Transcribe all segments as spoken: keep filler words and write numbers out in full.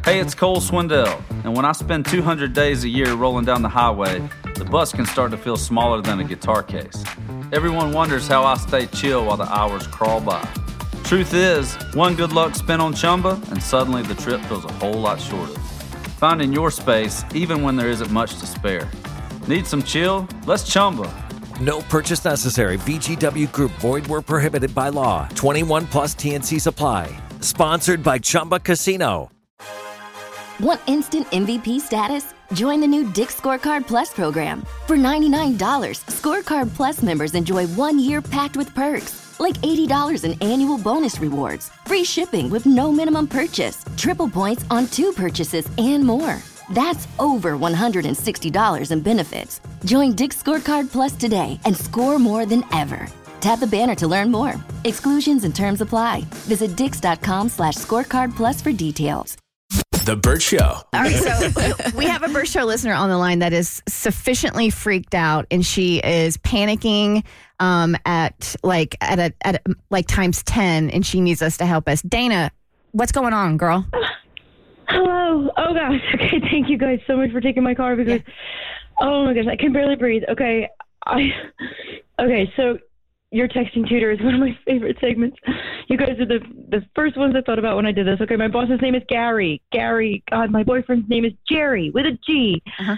Hey, it's Cole Swindell, and when I spend two hundred days a year rolling down the highway, the bus can start to feel smaller than a guitar case. Everyone wonders how I stay chill while the hours crawl by. Truth is, one good luck spin on Chumba, and suddenly the trip feels a whole lot shorter. Finding your space, even when there isn't much to spare. Need some chill? Let's Chumba. No purchase necessary. V G W Group. Void where prohibited by law. twenty-one plus T N C supply. Sponsored by Chumba Casino. Want instant M V P status? Join the new Dick's Scorecard Plus program. For ninety-nine dollars, Scorecard Plus members enjoy one year packed with perks, like eighty dollars in annual bonus rewards, free shipping with no minimum purchase, triple points on two purchases, and more. That's over one hundred sixty dollars in benefits. Join Dick's Scorecard Plus today and score more than ever. Tap the banner to learn more. Exclusions and terms apply. Visit dix.com slash scorecard plus for details. The Burt Show. All right, so we have a Burt Show listener on the line that is sufficiently freaked out, and she is panicking um, at like at a at a, like times ten, and she needs us to help us. Dana, what's going on, girl? Hello. Oh gosh. Okay. Thank you guys so much for taking my call because, yeah. oh my gosh, I can barely breathe. Okay. I. Okay. So. Your Texting Tutor is one of my favorite segments. You guys are the the first ones I thought about when I did this. Okay, my boss's name is Gary. Gary. God, my boyfriend's name is Jerry with a G. Uh-huh.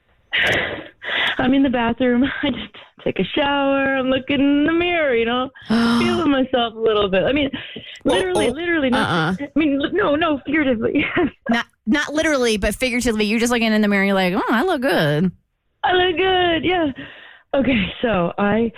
I'm in the bathroom. I just take a shower. I'm looking in the mirror, you know, feeling myself a little bit. I mean, literally, literally. Not, uh-uh. I mean, no, no, figuratively. not not literally, but figuratively. You're just looking in the mirror. You're like, oh, I look good. I look good. Yeah. Okay, so I.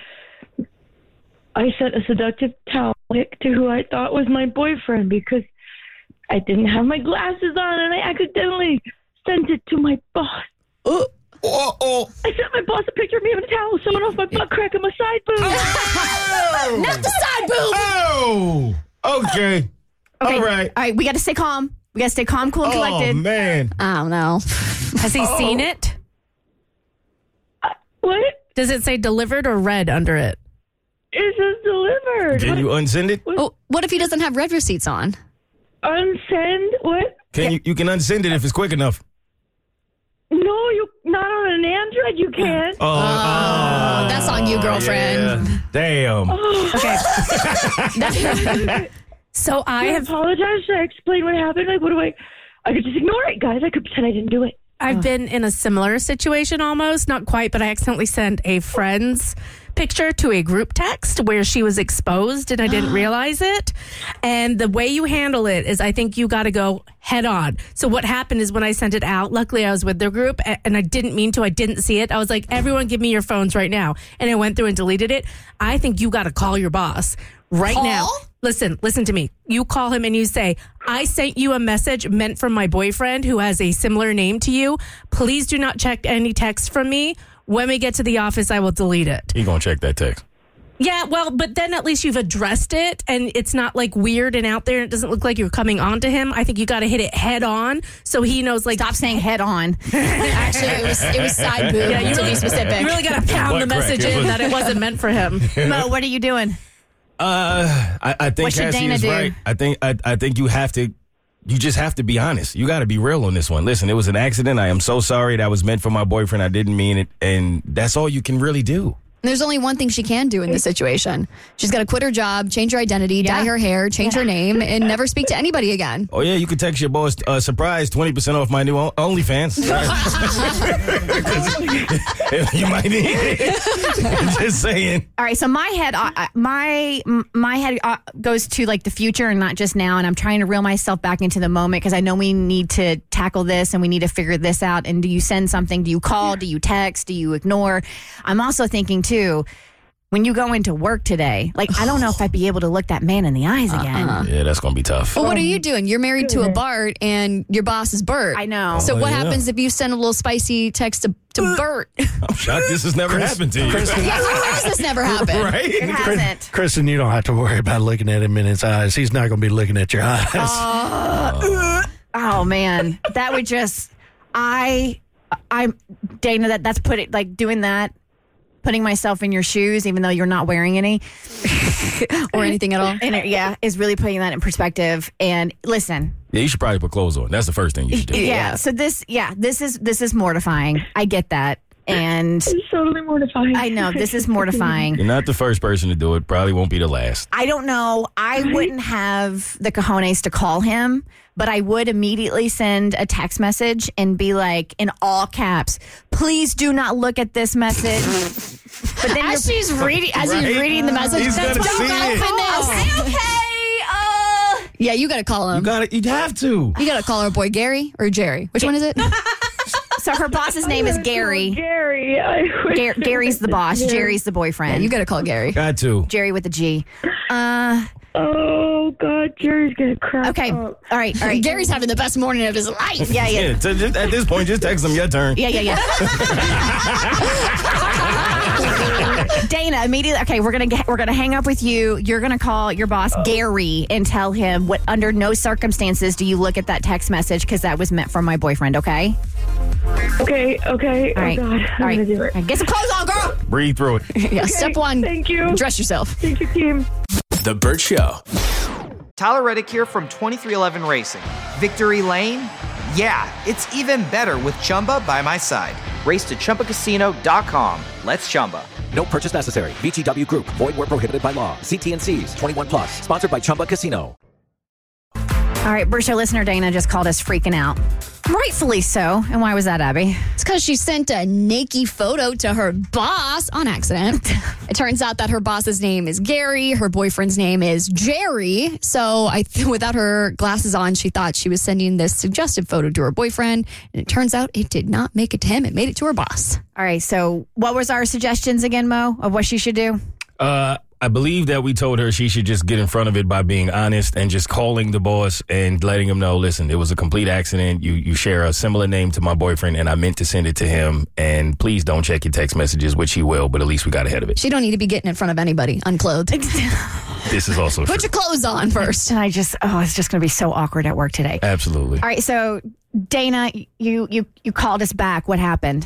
I sent a seductive towel pic to who I thought was my boyfriend because I didn't have my glasses on and I accidentally sent it to my boss. Oh, oh, oh. I sent my boss a picture of me with a towel showing off my butt crack and my side boob. Oh. Not the side boob. Oh, okay. okay. All right. All right, we got to stay calm. We got to stay calm, cool, and collected. Oh, man. I don't know. Has he oh. seen it? Uh, what? Does it say delivered or red under it? It says delivered. Can what? you unsend it? What? Oh, what if he doesn't have red receipts on? Unsend? What? Can you? You can unsend it if it's quick enough. No, you not on an Android. You can't. Oh, oh that's on you, girlfriend. Yeah. Damn. Oh. Okay. So I have I apologize. Should I explain what happened? Like, what do I? I could just ignore it, guys. I could pretend I didn't do it. I've been in a similar situation almost, not quite, but I accidentally sent a friend's picture to a group text where she was exposed and I didn't realize it. And the way you handle it is I think you got to go head on. So what happened is when I sent it out, luckily I was with their group and I didn't mean to. I didn't see it. I was like, everyone give me your phones right now. And I went through and deleted it. I think you got to call your boss right Call? now. Listen, listen to me. You call him and you say, I sent you a message meant for my boyfriend who has a similar name to you. Please do not check any text from me. When we get to the office, I will delete it. He gonna check that text. Yeah, well, but then at least you've addressed it and it's not like weird and out there. And it doesn't look like you're coming on to him. I think you got to hit it head on so he knows like. Stop saying head on. Actually, it was it was side boob Yeah, you to really, be specific. You really got to pound Butt the message crack. in that it wasn't meant for him. Mo, what are you doing? Uh, I, I think What should Cassie Dana is do? right. I think I, I think you have to. You just have to be honest. You got to be real on this one. Listen, it was an accident. I am so sorry. That was meant for my boyfriend. I didn't mean it, and that's all you can really do. There's only one thing she can do in this situation. She's got to quit her job, change her identity, Yeah. dye her hair, change her name, and never speak to anybody again. Oh yeah, you could text your boss. Uh, surprise, twenty percent off my new o- OnlyFans. You might need it. Just saying. All right, so my head, uh, my my head uh, goes to like the future and not just now, and I'm trying to reel myself back into the moment because I know we need to tackle this and we need to figure this out. And do you send something? Do you call? Do you text? Do you ignore? I'm also thinking too, when you go into work today, like I don't know if I'd be able to look that man in the eyes again. Uh-uh. Yeah, that's gonna be tough. But what are you doing? You're married to a Bart, and your boss is Bert. I know. So Oh, what yeah. happens if you send a little spicy text to, to Bert? I'm shocked this has never happened to you. Yes, why has this never happened? Right? It hasn't. Kristen, you don't have to worry about looking at him in his eyes. He's not going to be looking at your eyes. Uh, oh man, that would just I I'm Dana. That that's put it like doing that. putting myself in your shoes, even though you're not wearing any or anything at all. And it, yeah, is really putting that in perspective. And listen. Yeah, you should probably put clothes on. That's the first thing you should do. Yeah. yeah. So this, yeah, this is this is mortifying. I get that. And it's totally mortifying. I know this is mortifying. You're not the first person to do it. Probably won't be the last. I don't know. I wouldn't have the cojones to call him, but I would immediately send a text message and be like, in all caps, please do not look at this message. But then as she's reading, as right? you're reading the message, He's don't gonna see open it. this. Okay. okay uh, yeah, you got to call him. You got You have to. You got to call her boy Gary or Jerry. Which one is it? So her boss's name is Gary. Gary. I Gar- Gary's the boss. Gary. Jerry's the boyfriend. Yeah, you got to call Gary. Got to. Jerry with a G. Uh, oh, God. Jerry's going to cry. Okay. Up. All right. All right. Gary's having the best morning of his life. Yeah, yeah. yeah so just, at this point, just text him your turn. Yeah, yeah, yeah. Dana, immediately. Okay, we're gonna get, we're gonna hang up with you. You're gonna call your boss Gary and tell him what. Under no circumstances do you look at that text message because that was meant for my boyfriend. Okay. Okay. Okay. All right. Oh, God. I'm All right. gonna do it. Right, get some clothes on, girl. Breathe through it. Yeah. Okay, Step one. Thank you. Dress yourself. Thank you, team. The Burt Show. Tyler Reddick here from twenty-three eleven Racing. Victory Lane? Yeah, it's even better with Chumba by my side. Race to Chumba Casino dot com. Let's Chumba. No purchase necessary. V G W Group. Void where prohibited by law. See T and C's. twenty-one plus. Sponsored by Chumba Casino. All right, Burt Show listener Dana just called us freaking out. Rightfully so. And why was that, Abby? It's because she sent a naked photo to her boss on accident. It turns out that her boss's name is Gary. Her boyfriend's name is Jerry. So I, without her glasses on, she thought she was sending this suggestive photo to her boyfriend. And it turns out it did not make it to him. It made it to her boss. All right. So what was our suggestions again, Mo, of what she should do? Uh, I believe that we told her she should just get in front of it by being honest and just calling the boss and letting him know, listen, it was a complete accident. You you share a similar name to my boyfriend, and I meant to send it to him. And please don't check your text messages, which he will, but at least we got ahead of it. She don't need to be getting in front of anybody unclothed. This is also Put true. your clothes on first. And I just, oh, it's just going to be so awkward at work today. Absolutely. All right. So, Dana, you you you called us back. What happened?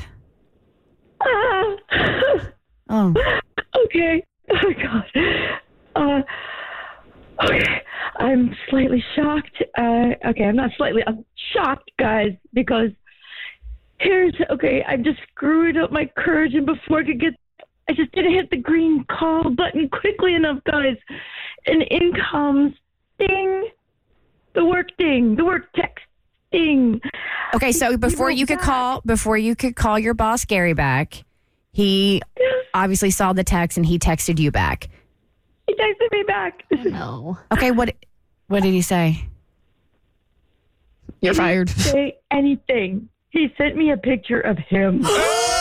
Uh, Oh. Okay. Oh, my God. Uh, okay. I'm slightly shocked. Uh, okay, I'm not slightly. I'm shocked, guys, because here's, okay, I just screwed up my courage, and before I could get, I just didn't hit the green call button quickly enough, guys. And in comes, ding, the work ding, the work text ding. Okay, so before you could call, before you could call your boss Gary back, he obviously saw the text and he texted you back. He texted me back. Oh, no. Okay, what what did he say? You're He fired. didn't say anything. He sent me a picture of him. Wait,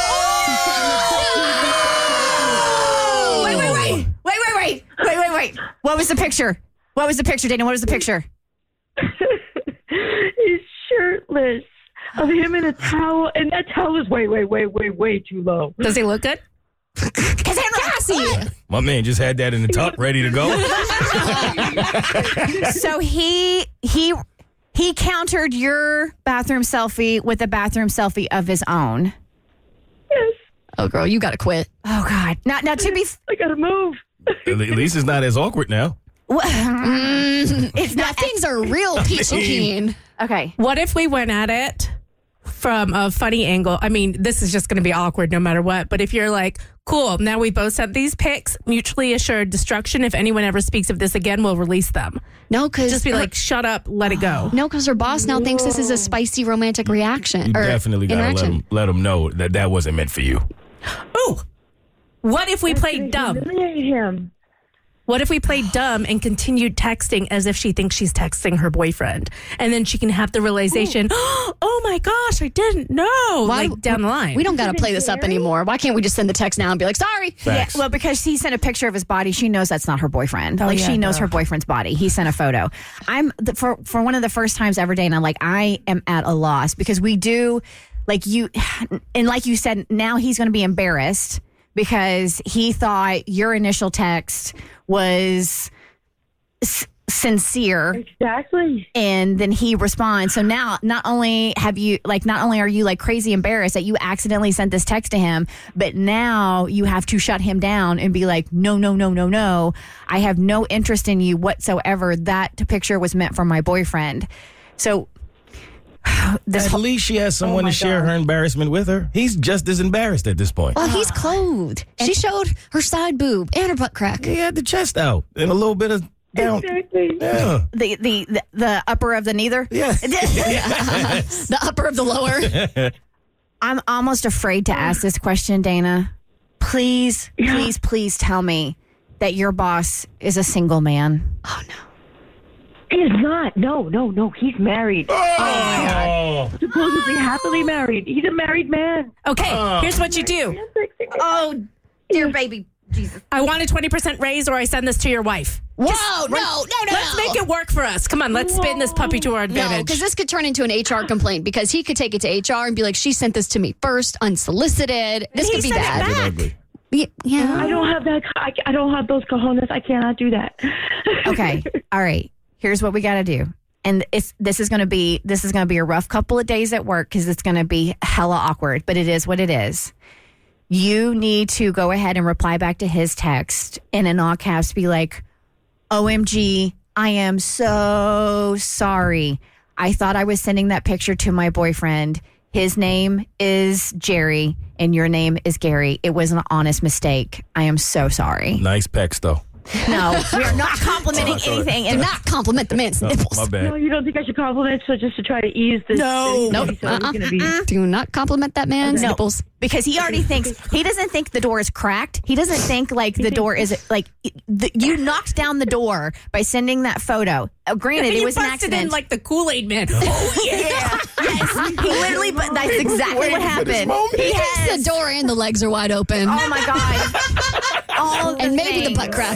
wait, wait. Wait, wait, wait. Wait, wait, wait. What was the picture? What was the picture, Dana? What was the picture? He's shirtless. Of him in a towel, and that towel is way, way, way, way, way too low. Does he look good? Cassie. My man just had that in the top ready to go. So he he he countered your bathroom selfie with a bathroom selfie of his own. Yes. Oh, girl, you got to quit. Oh God! Now, now to be, I gotta move. At least it's not as awkward now. Mm, it's now not. things are real peachy keen. Okay. What if we went at it from a funny angle? I mean, this is just going to be awkward no matter what. But if you're like, cool, now we both sent these pics, mutually assured destruction. If anyone ever speaks of this again, we'll release them. No, because Just be like, shut up, let it go. no, because her boss now thinks this is a spicy romantic reaction. You or definitely got to let interaction. him, let him know that that wasn't meant for you. Ooh, what if we played dumb? Humiliate him. What if we played dumb and continued texting as if she thinks she's texting her boyfriend? And then she can have the realization, oh my gosh, I didn't know, Why- like down the line. We don't got to play this up anymore. Why can't we just send the text now and be like, sorry? Facts. Yeah, well, because he sent a picture of his body, she knows that's not her boyfriend. Oh, like yeah, she knows duh. her boyfriend's body. He sent a photo. I'm the, for for one of the first times ever, Dana. Like I am at a loss because we do, like you, and like you said, now he's going to be embarrassed because he thought your initial text was sincere. Exactly. And then he responds. So now not only have you like not only are you like crazy embarrassed that you accidentally sent this text to him, but now you have to shut him down and be like, no, no, no, no, no. I have no interest in you whatsoever. That picture was meant for my boyfriend. So this at whole- least she has someone Oh my to share God. her embarrassment with her. He's just as embarrassed at this point. Well, he's clothed. She showed her side boob and her butt crack. He had the chest out and a little bit of down. Exactly. Yeah. the, the the the upper of the neither. Yeah. The upper of the lower. I'm almost afraid to ask this question, Dana. Please, Yeah. please, please tell me that your boss is a single man. Oh, no. He's not. No, no, no. He's married. Oh. Supposedly happily married. He's a married man. Okay, here's what you do. Oh, dear baby Jesus. I want a twenty percent raise or I send this to your wife. Whoa, no, no, no, Let's no. make it work for us. Come on, let's spin this puppy to our No, advantage. because this could turn into an H R complaint because he could take it to H R and be like, she sent this to me first, unsolicited. This He could be sent it bad. back. Ugly. Y- Yeah. I don't have that. I, I don't have those cojones. I cannot do that. Okay. All right. Here's what we got to do. And it's this is going to be this is going to be a rough couple of days at work because it's going to be hella awkward, but it is what it is. You need to go ahead and reply back to his text and in all caps be like, O M G, I am so sorry. I thought I was sending that picture to my boyfriend. His name is Jerry and your name is Gary. It was an honest mistake. I am so sorry. Nice pecs, though. No, we are not complimenting anything. Do And not compliment the man's nipples. My No, bad. you don't think I should compliment? So just to try to ease this. No. Nope. Nope. So it's gonna be. Do not compliment that man's No. nipples. because he already thinks he doesn't think the door is cracked. He doesn't think like the door is like the, you knocked down the door by sending that photo. Uh, granted, you it was an busted accident. in like the Kool-Aid man. Oh, yeah. yeah, yes, he literally. But that's exactly what happened. He He has thinks the door and the legs are wide open. Oh my god! All of the and maybe the things. butt crack.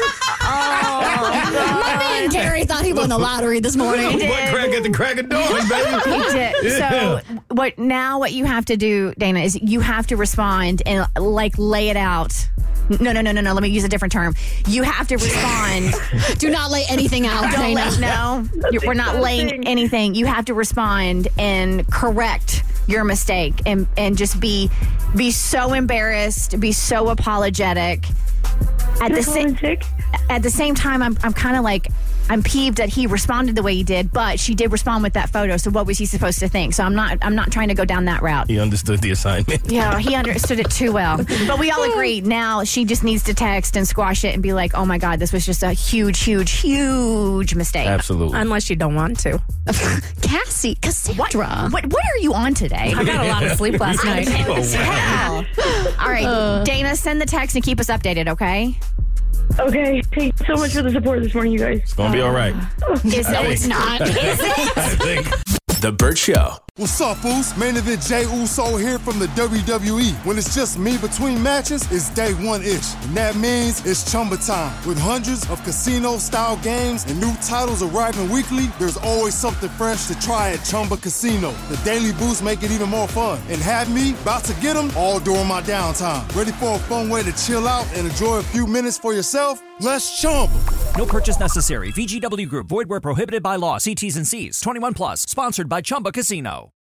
Oh, My man Gary thought he won the lottery this morning. He did. What crack at the crack of dawn, baby? He did. Yeah. So what now? What you have to do, Dana, is you have to respond and like lay it out. No, no, no, no, no. Let me use a different term. You have to respond. Do not lay anything out, Don't Dana. lay, no, you- we're not laying anything. You have to respond and correct your mistake and and just be be so embarrassed, be so apologetic. At the same at the same time, I'm I'm kind of like I'm peeved that he responded the way he did, but she did respond with that photo. So what was he supposed to think? So I'm not I'm not trying to go down that route. He understood the assignment. Yeah, he understood it too well. But we all agree now she just needs to text and squash it and be like, oh my God, this was just a huge, huge, huge mistake. Absolutely. Unless you don't want to. Cassie, Cassandra. What what are you on today? I got a lot of sleep last night. Hell. All right, Dana, send the text and keep us updated, okay? Okay. Thank you so much for the support this morning, you guys. It's going to be all right. Is No, it? it's not. Is it? I think. The Burt Show. What's up, Boost? Main event Jay Uso here from the W W E. When it's just me between matches, it's day one-ish. And that means it's Chumba time. With hundreds of casino-style games and new titles arriving weekly, there's always something fresh to try at Chumba Casino. The Daily Boost make it even more fun. And have me about to get them all during my downtime. Ready for a fun way to chill out and enjoy a few minutes for yourself? Let's Chumba. No purchase necessary. V G W Group. Void where prohibited by law. See T's and C's. twenty-one plus. Sponsored by Chumba Casino.